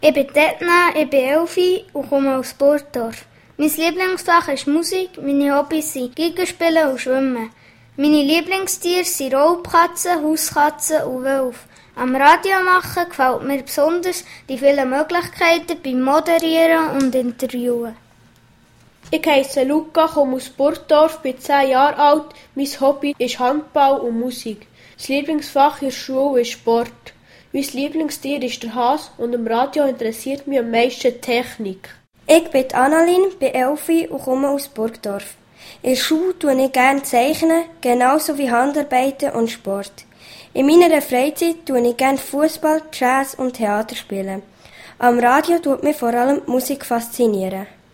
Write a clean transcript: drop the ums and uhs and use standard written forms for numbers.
Ich bin Detna, ich bin 11 und komme aus Burgdorf. Mein Lieblingsfach ist Musik, meine Hobbys sind Geigenspielen und Schwimmen. Meine Lieblingstiere sind Raubkatzen, Hauskatzen und Wölfe. Am Radio machen gefällt mir besonders die vielen Möglichkeiten beim Moderieren und Interviewen. Ich heisse Luca, komme aus Burgdorf, bin 10 Jahre alt. Mein Hobby ist Handball und Musik. Das Lieblingsfach in der Schule ist Sport. Mein Lieblingstier ist der Hase und am Radio interessiert mich am meisten Technik. Ich bin Annalyn, bin 11 und komme aus Burgdorf. In der Schule tue ich gerne zeichnen, genauso wie Handarbeiten und Sport. In meiner Freizeit tue ich gerne Fußball, Jazz und Theater spielen. Am Radio tut mich vor allem die Musik faszinieren.